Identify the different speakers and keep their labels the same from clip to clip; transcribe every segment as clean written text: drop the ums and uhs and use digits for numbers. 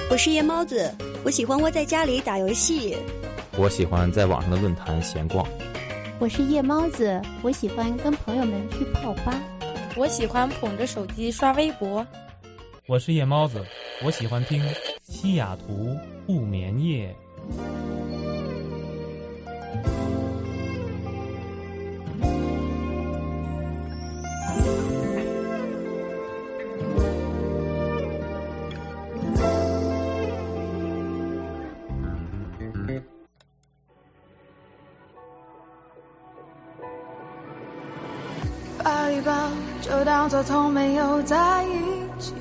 Speaker 1: 我是夜猫子，我喜欢窝在家里打游戏。
Speaker 2: 我喜欢在网上的论坛闲逛。
Speaker 3: 我是夜猫子，我喜欢跟朋友们去泡吧。
Speaker 4: 我喜欢捧着手机刷微博。
Speaker 5: 我是夜猫子，我喜欢听西雅图不眠夜。
Speaker 6: 抱一抱，就当作从没有在一起。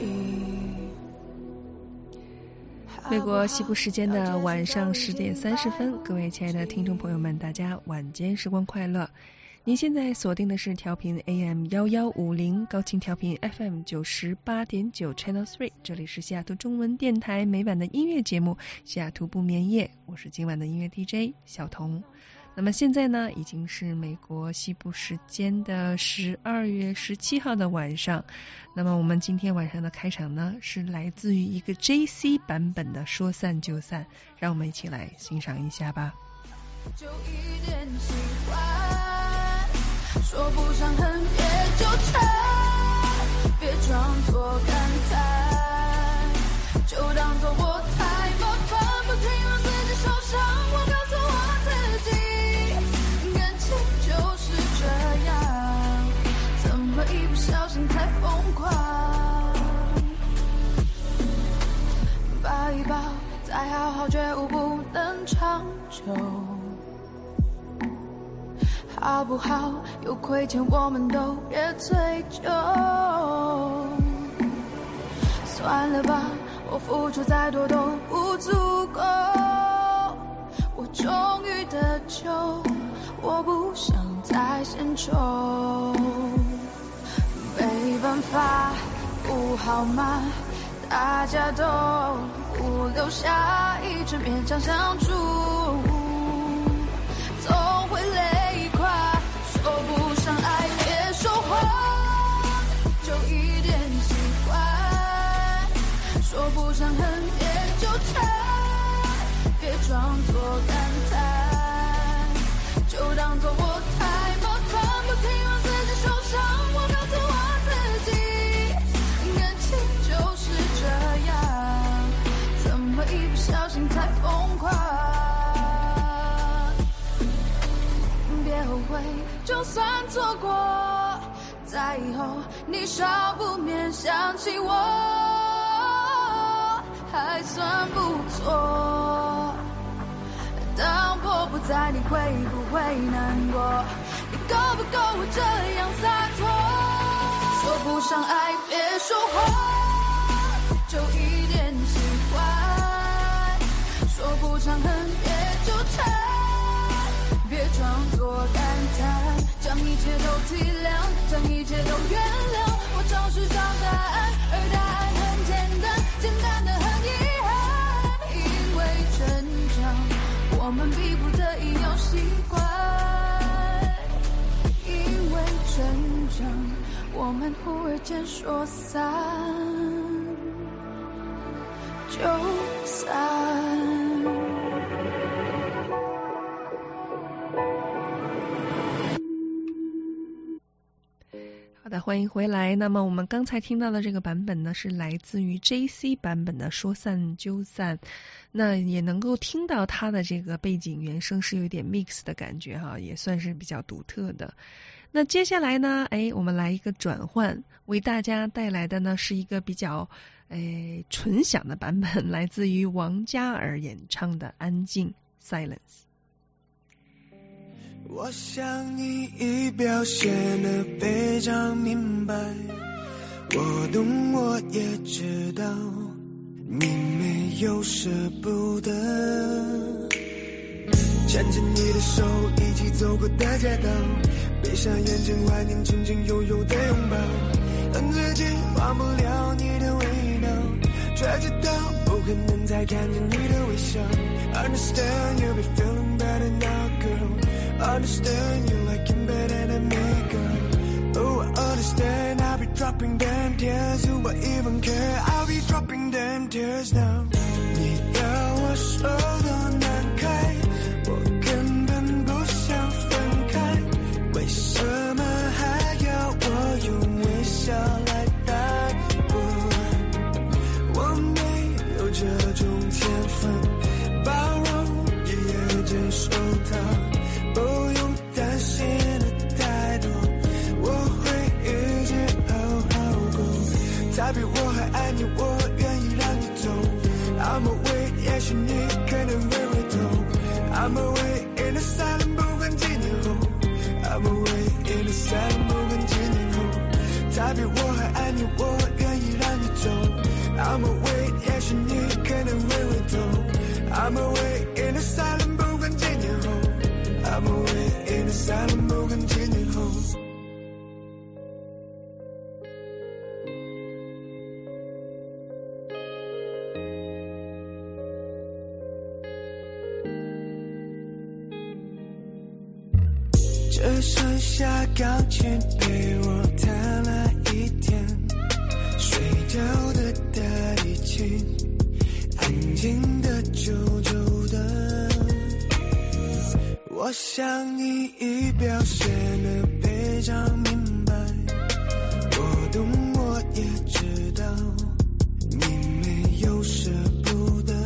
Speaker 7: 美国西部时间的晚上10点30分，各位亲爱的听众朋友们，大家晚间时光快乐。您现在锁定的是调频 AM1150 高清调频 FM98.9 Channel 3， 这里是西雅图中文电台每晚的音乐节目西雅图不眠夜，我是今晚的音乐 DJ 小童。那么现在呢，已经是美国西部时间的12月17号的晚上。那么我们今天晚上的开场呢，是来自于一个 JC 版本的说散就散，让我们一起来欣赏一下吧。
Speaker 6: 就一点喜欢，说不上恨也纠缠，别装作感叹，就当作我太麻烦，不停让自己受伤。我告诉我自己，感情就是这样，怎么一不小心太疯狂。抱一抱，再好好觉悟不能长久，好不好？有亏欠我们都别追究。算了吧，我付出再多都不足够。我终于得救，我不想再献丑。没办法，不好吗？大家都不留下一直勉强相处，总会累垮。说不上爱别说谎，就一点喜欢，说不上恨也纠缠，别装作感叹，就当作我太麻烦，不停让自己受伤。我告诉我自己，感情就是这样，怎么一不小心太疯狂。别后悔，就算错过，在以后你少不免想起我，还算不错。当我不在，你会不会难过？你够不够我这样洒脱？说不上爱别说谎，就一点喜欢，说不上恨也纠缠，别装作感叹，将一切都体谅，将一切都原谅。我找寻找答案，而答案很简单，简单的很遗憾。因为成长，我们逼不得已要习惯。因为成长，我们忽而间说散就散。
Speaker 7: 好的，欢迎回来。那么我们刚才听到的这个版本呢，是来自于 JC 版本的说散就散。那也能够听到它的这个背景原声是有点 mix 的感觉哈，也算是比较独特的。那接下来呢，我们来一个转换，为大家带来的呢是一个比较纯享的版本，来自于王嘉尔演唱的《安静》Silence。
Speaker 8: 我想你已表现得非常明白，我懂我也知道你没有舍不得，牵着你的手一起走过的街道，闭上眼睛怀念曾经拥有的拥抱，恨自己忘不了你的味道，却知道不可能再看见你的微笑。 Understand you'll be feeling better now girl，Understand you like him better than me, girl. Oh, I understand. I'll be dropping them tears. You won't even care. I'll be dropping them tears now. 话说多难开，我根本不想分开，为什么还要我用微笑来带过？我没有这种天分，包容也接受它，不用担心的太多，我会一直好好过。他比我还爱你，我愿意让你走。I'm away， 也许你可能会回头。I'm away in the silent， 不管几年后。I'm away in the silent， 不管几年后。他比我还爱你，我愿意让你走。I'm away， 也许你可能会回头。I'm away in the silent， 不管几年后。I'm away in the silent， 不管几年后。只剩下钢琴陪我弹了一天，睡觉的代琴，安静的久久的。我想你已表现得非常明白，我懂我也知道，你没有舍不得。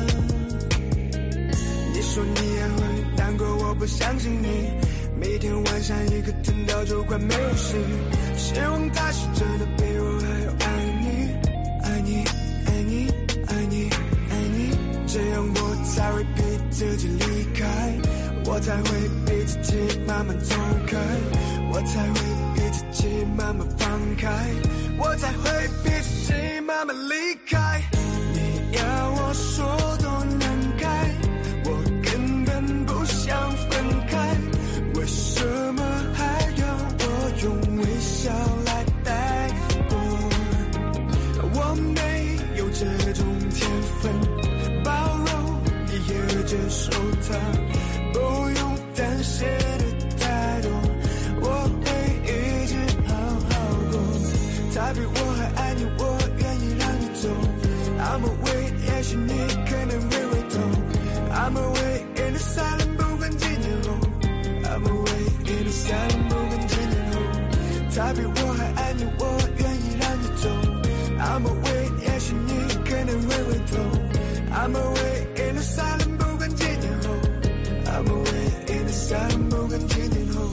Speaker 8: 你说你也会难过，我不相信你。每天晚上一个疼到就快没有食欲，希望他是真的比我还要爱你，爱你，爱你，爱你，爱你，这样我才会逼自己离开，我才会逼自己慢慢走开，我才会逼自己慢慢放开，我才会逼自己慢慢离开。你要我说多难开，我根本不想分开，为什么还要我用微笑来带过？我没有这种天分，包容你也接受它，不用担心的太多，我会一直好好过。他比我还爱你，我愿意让你走。I'm away， 也许你可能会回头。I'm away in the silent， 不管几年后。I'm away in the silent， 不管几年后。他比我还爱你，我愿意让你走。I'm away， 也许你可能会回头。I'm away in the silent， 不管几年后。I'm away in the silent， 不管几年后。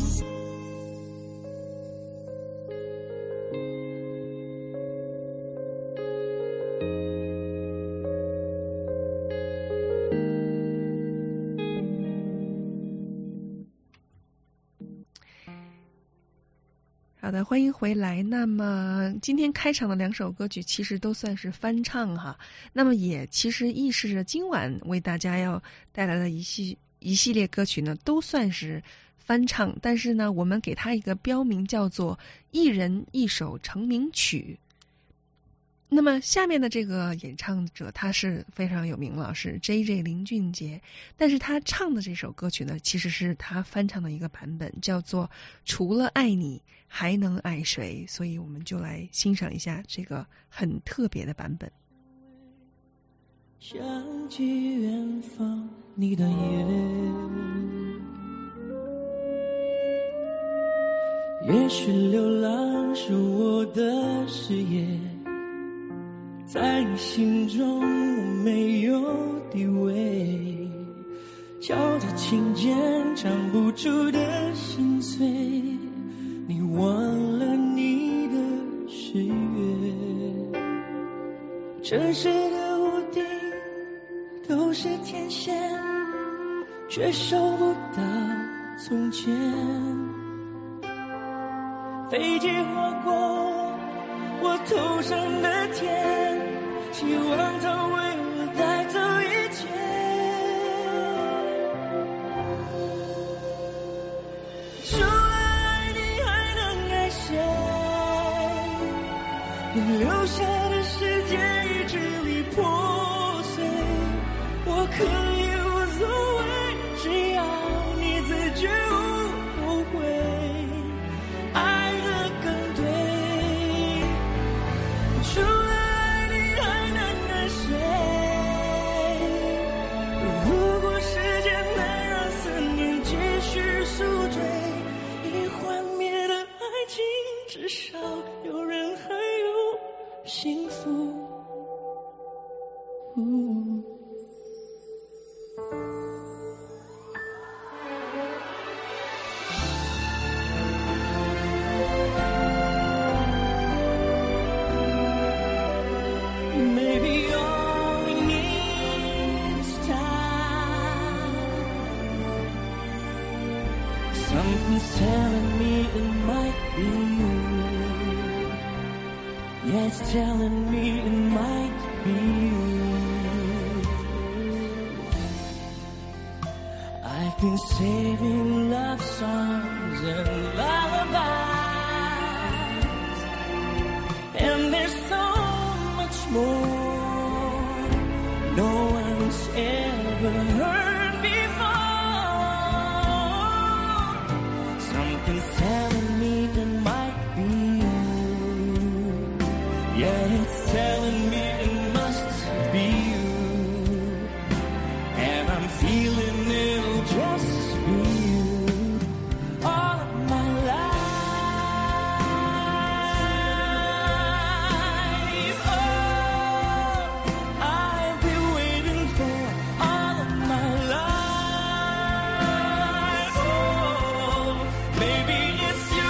Speaker 7: 好的，欢迎回来。那么今天开场的两首歌曲其实都算是翻唱哈，那么也其实预示着今晚为大家要带来的一系列歌曲呢都算是翻唱，但是呢我们给它一个标明叫做一人一首成名曲。那么下面的这个演唱者他是非常有名了，是 JJ 林俊杰，但是他唱的这首歌曲呢其实是他翻唱的一个版本，叫做除了爱你还能爱谁，所以我们就来欣赏一下这个很特别的版本。
Speaker 9: 想起远方你的眼，也许流浪是我的誓言，在你心中我没有地位，敲着琴键唱不出的心碎，你忘了你的誓约，城市的屋顶都是天线，却收不到从前，飞机划过我头上的天，希望它为我带走一切，除了爱你还能爱谁，你留下的世界已支离破碎，我可以无所谓，只要你自觉无后悔，爱得更对，除了爱你还能爱谁， Maybe all we need is time. Something's telling me it might be you. Yeah, it's telling me it might be you. I've been saving love songs and lullabies, and there's so much more no one's ever heard before. Something's telling me it might be you. Yeah, it's telling me it must be you. And I'm feeling it'll just be you all of my life. Oh, I've been waiting for all of my life. Oh, maybe it's you.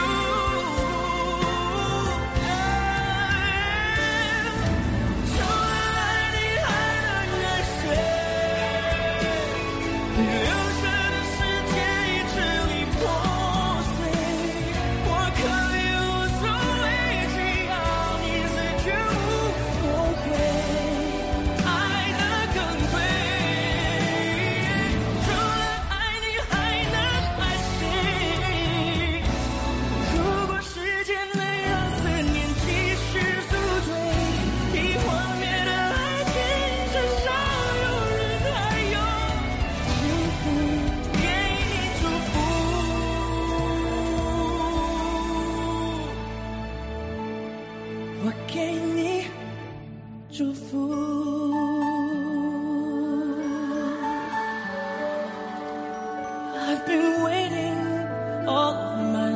Speaker 9: 我给你祝福。I've been waiting all of my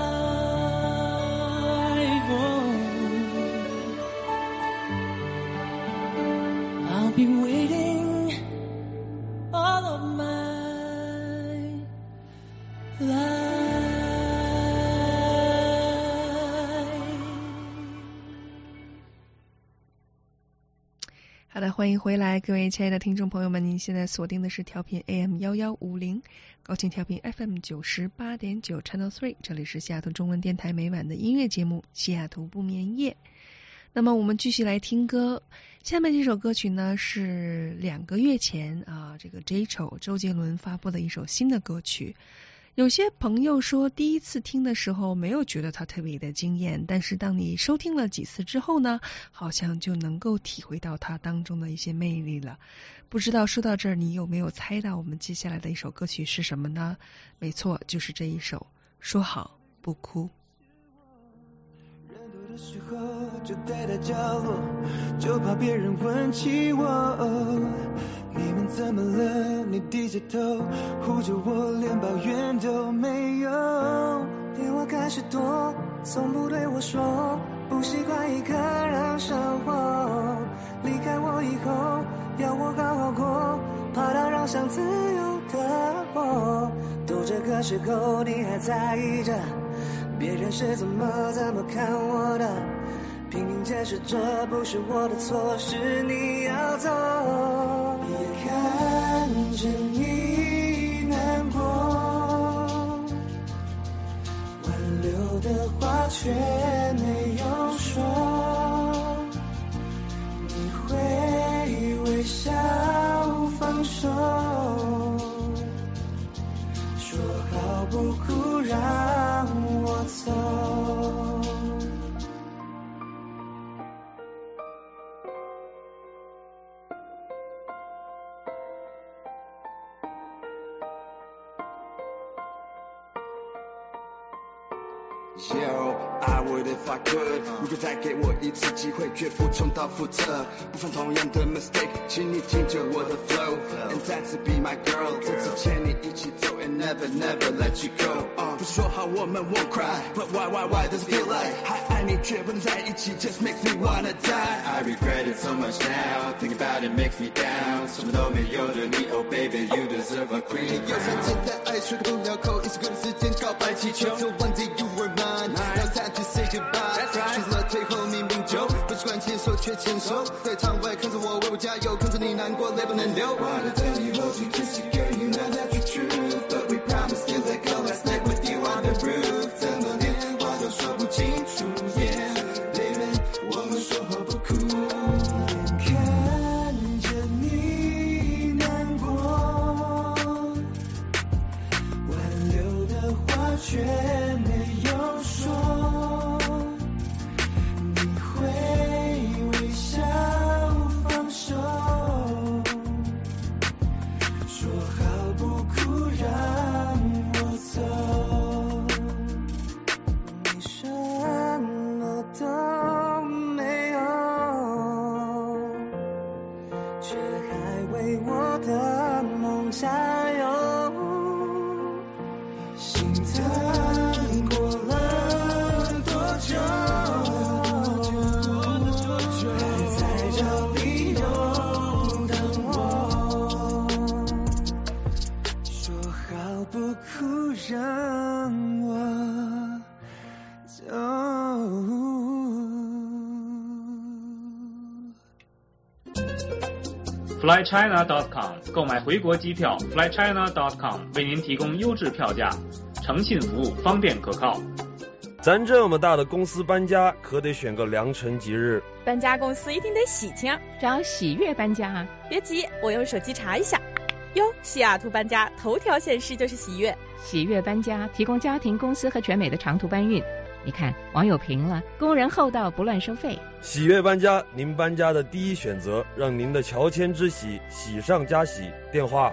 Speaker 9: life. Oh, I'll be waiting all of my life.
Speaker 7: 好的，欢迎回来，各位亲爱的听众朋友们，您现在锁定的是调频 AM1150，高清调频 FM98.9 Channel 3， 这里是西雅图中文电台每晚的音乐节目西雅图不眠夜。那么我们继续来听歌，下面这首歌曲呢是2个月前这个 J-Cho 周杰伦发布的一首新的歌曲。有些朋友说第一次听的时候没有觉得它特别的惊艳，但是当你收听了几次之后呢，好像就能够体会到它当中的一些魅力了。不知道说到这儿你有没有猜到我们接下来的一首歌曲是什么呢？没错，就是这一首说好不哭。
Speaker 8: 人多的时候就待在角落，就怕别人问起我，你们怎么了？你低着头护着我，连抱怨都没有。电话开始多，从不对我说，不习惯一个人生活。离开我以后，要我好好过，怕打扰上自由的我。都这个时候，你还在意着别人是怎么看我的，拼命解释这不是我的错，是你要走。也看着你难过，挽留的话却没有说，你会微笑放手，说好不哭让我走。
Speaker 10: Yo,
Speaker 8: I would if I could。如果再给我一次机会，绝不重蹈覆辙，不犯同样的 mistake， 请你听着我的 flow，and 再次 be my girl， 这次牵你一起走 and never never let you go。不是说好我们 won't cry，but why does it feel like 还爱你却不能在一起 ，just makes me wanna die。I regret it so much now，think about it makes me down， 什么都没有的你 ，Oh baby you deserve a queen。有三天的爱说不了口，一起过的时间告白气球 ，So one day you were mine，now time to say goodbye。选择了最后明明就不习惯牵手却牵手，在场外看着我为我加油，看着你难过泪不能流。Wanna tell you hold you kiss you girl you know that's the truth，but we promised to let go last night with you on the roof， 怎么连话都说不清楚 ，Yeah baby， 我们说好不哭。看着你难过，挽留的话却没有说，你会微笑放手，说好不哭让我走，你什么都没有，却还为我的梦加油，心疼过了多久，还在找理由等我，说好不哭让我走。
Speaker 10: flychina.com 购买回国机票 flychina.com 为您提供优质票价，诚信服务，方便可靠。
Speaker 11: 咱这么大的公司搬家，可得选个良辰吉日。
Speaker 4: 搬家公司一定得喜庆，
Speaker 3: 找喜悦搬家啊！
Speaker 4: 别急，我用手机查一下。哟，西雅图搬家头条显示就是喜悦。
Speaker 3: 喜悦搬家提供家庭、公司和全美的长途搬运。你看，网友评了，工人厚道，不乱收费。
Speaker 11: 喜悦搬家，您搬家的第一选择，让您的乔迁之喜喜上加喜。电话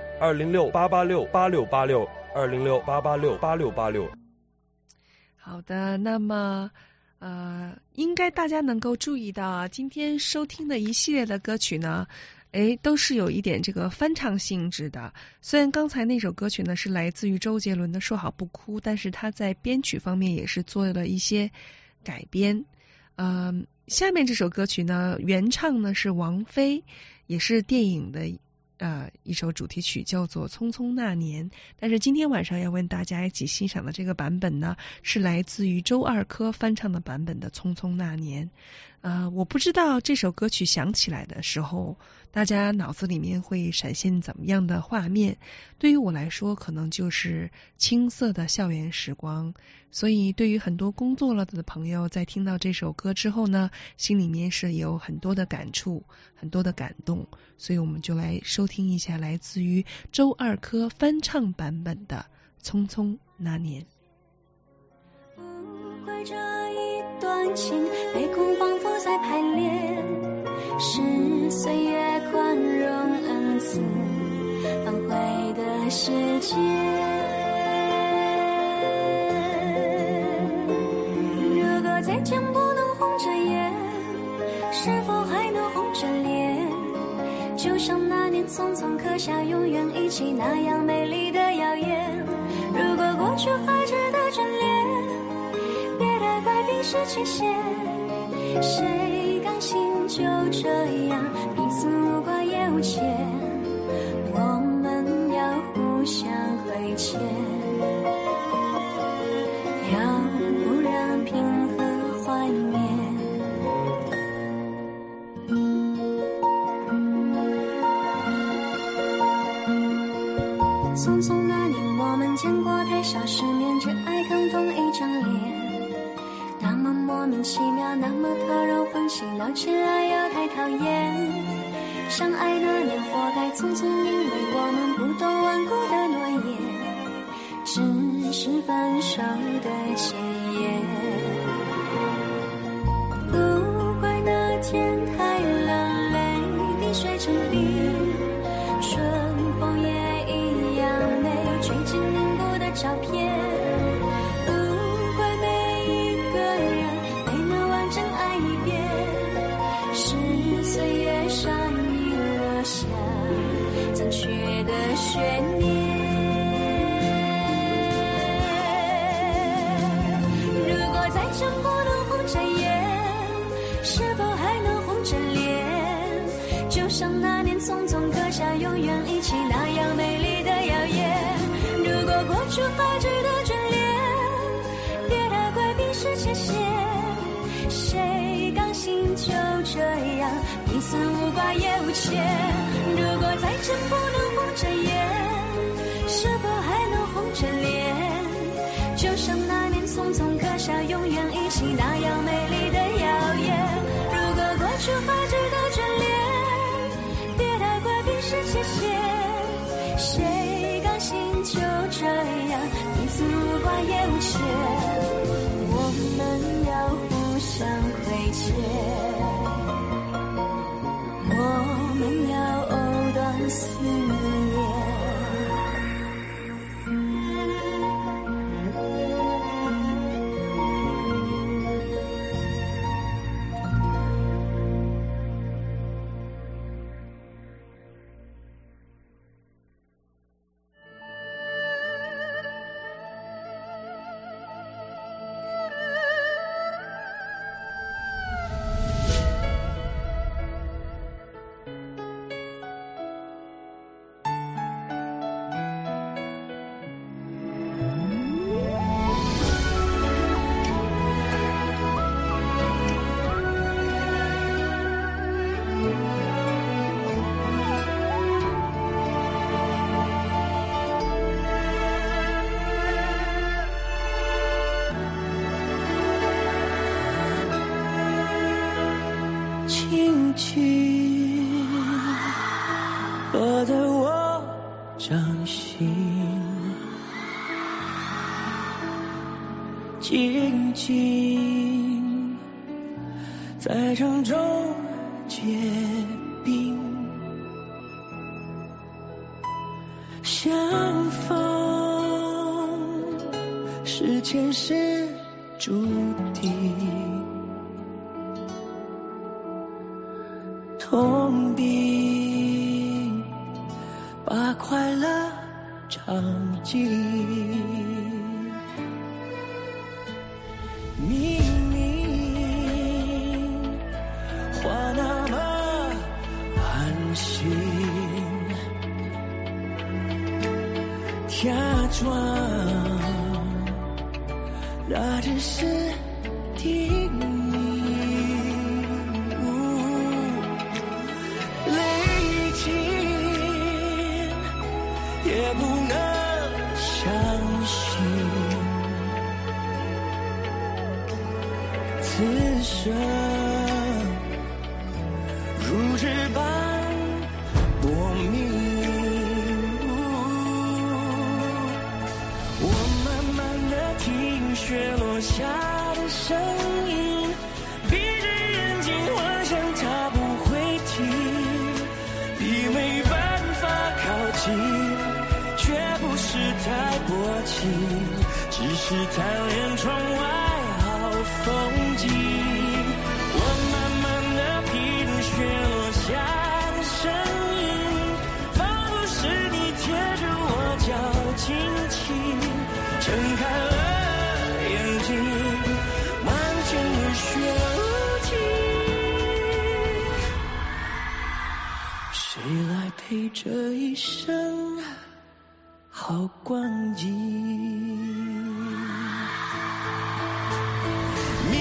Speaker 11: 206-886-8686，206-886-8686。
Speaker 7: 好的，那么应该大家能够注意到啊，今天收听的一系列的歌曲呢，都是有一点这个翻唱性质的。虽然刚才那首歌曲呢是来自于周杰伦的《说好不哭》，但是他在编曲方面也是做了一些改编。下面这首歌曲呢，原唱呢是王菲，也是电影的一首主题曲，叫做《匆匆那年》。但是今天晚上要跟大家一起欣赏的这个版本呢，是来自于周二珂翻唱的版本的《匆匆那年》。我不知道这首歌曲响起来的时候，大家脑子里面会闪现怎么样的画面。对于我来说，可能就是青涩的校园时光。所以对于很多工作了的朋友，在听到这首歌之后呢，心里面是有很多的感触，很多的感动。所以我们就来收听一下来自于周二珂翻唱版本的《匆匆那年》。
Speaker 6: 不怪这一段情，泪空仿佛在排练，是岁月宽容恩赐挽回的时间。如果再见不能红着眼，是否还能红着脸？就像那年匆匆刻下永远一起那样美丽的谣言。如果过去还值得眷恋，别太快冰释前嫌。谁甘心就这样彼此无挂也无牵？我们要互相亏欠，要不然凭何怀念？匆匆那年，我们见过太少世面，只爱看同一张脸，那么莫名其妙，那么投入欢喜，闹起来又太讨厌。相爱那年，活该匆匆，因为我们不懂顽固的诺言，只是分手的前言。不怪那天太冷，泪滴水成冰，春风也一样美，追紧凝固的照片。不怪每一个人缺的悬念。如果再真不能红着眼，是否还能红着脸？就像那年匆匆刻下永远一起那样美丽的谣言。如果过去还值得眷恋，别太快冰释前嫌。谁甘心就这样彼此无挂也无牵？如果再真不能红着眼，是否还能红着脸？就像那年匆匆刻下永远一起那样美丽的谣言。如果过去还值得眷恋，别太快冰释前嫌。谁甘心就这样彼此无挂也无牵？我们要互相亏欠，我们要藕断丝连。
Speaker 9: 轻轻落在我掌心，静静在掌中结冰，相逢是前世注定，痛并把快乐尝尽。明明话那么寒心，假装那只是听也不能相信，此生如纸般薄命。我慢慢地听雪落下的声音，闭着眼睛幻想它不会停，已没办法靠近，却不是太薄情，只是贪恋窗外好风景。我慢慢地品雪落下的声音，仿佛是你贴着我脚轻轻睁开了眼睛，漫天的雪无尽，谁来陪这一生好光景？明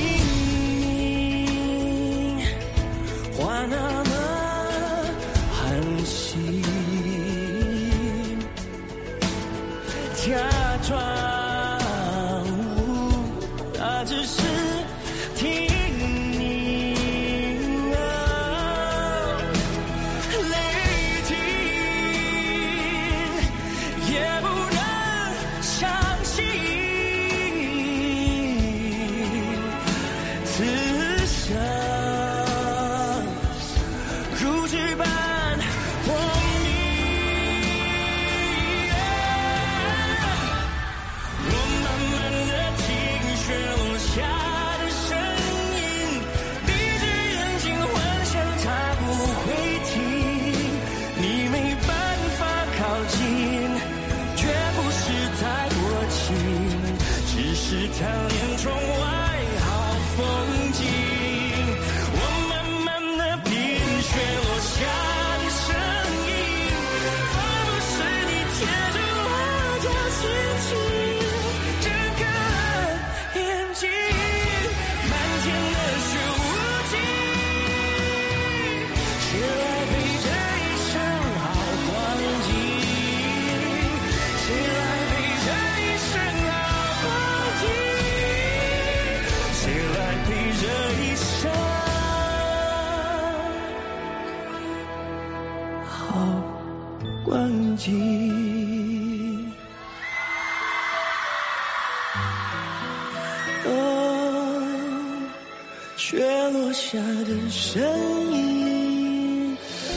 Speaker 9: 明话那么寒心，假装那只是听你雷霆，也不能相信，此生如纸般薄命。 好关机。雪落下的声音，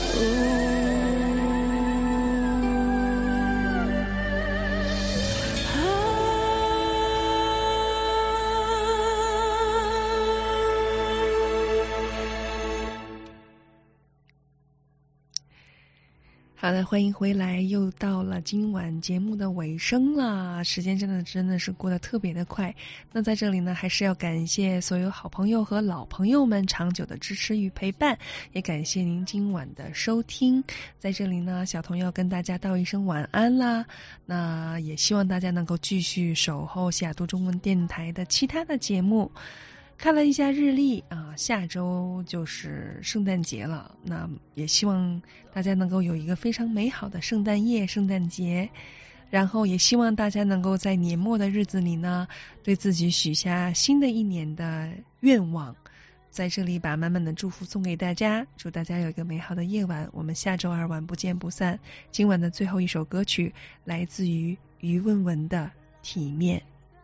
Speaker 7: 好的，欢迎回来，又到了今晚节目的尾声了，时间真的是过得特别的快。那在这里呢，还是要感谢所有好朋友和老朋友们长久的支持与陪伴，也感谢您今晚的收听。在这里呢，小童要跟大家道一声晚安啦。那也希望大家能够继续守候西雅图中文电台的其他的节目。看了一下日历啊，下周就是圣诞节了，那也希望大家能够有一个非常美好的圣诞夜、圣诞节，然后也希望大家能够在年末的日子里呢，对自己许下新的一年的愿望。在这里把满满的祝福送给大家，祝大家有一个美好的夜晚，我们下周二晚不见不散。今晚的最后一首歌曲来自于于文文的《体面》。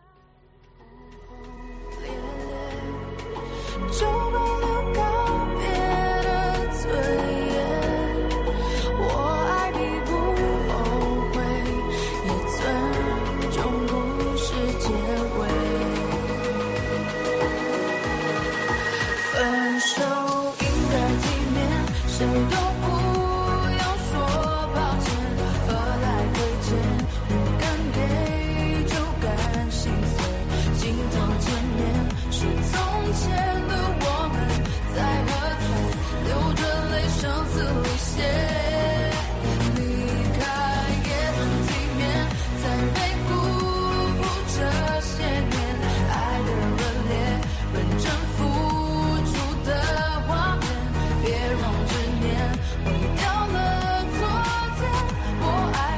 Speaker 6: 就保留告别的尊严，我爱你不后悔，也尊重故事结尾。分手应该体面，谁都不要说抱歉，何来亏欠，不敢给就敢心碎，心疼前面是从前的在何处流着泪声嘶力竭，离开也很体面，再没辜负这些年爱的热烈，认真付出的画面，别让执念毁掉了昨天，我爱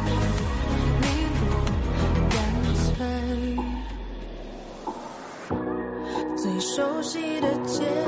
Speaker 6: 你多干脆，最熟悉的街